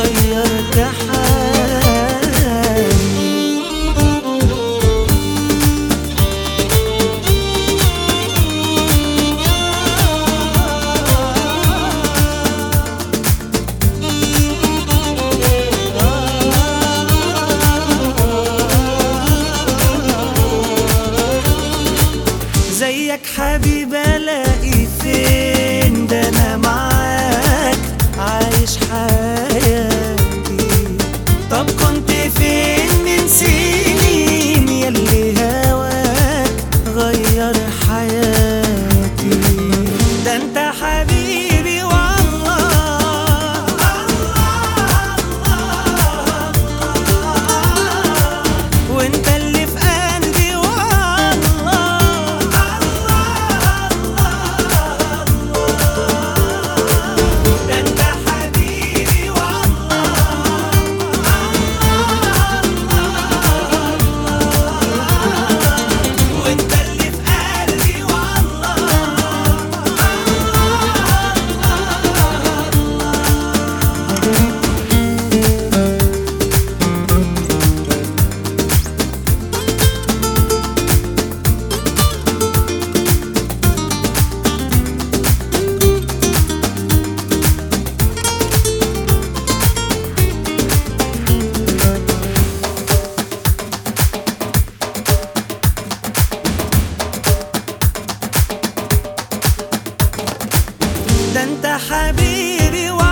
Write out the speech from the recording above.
غيرت حالي. زيك حبيب الاقي فين؟ ده انا معاك عايش حياتي. طب كنت فين من سنين ياللي هواك غير حياتي؟ ده انت حبيبي والله، وانت اللي في قلبي والله. ده انت حبيبي والله، وانت اللي في قلبي والله. ده انت حبيبي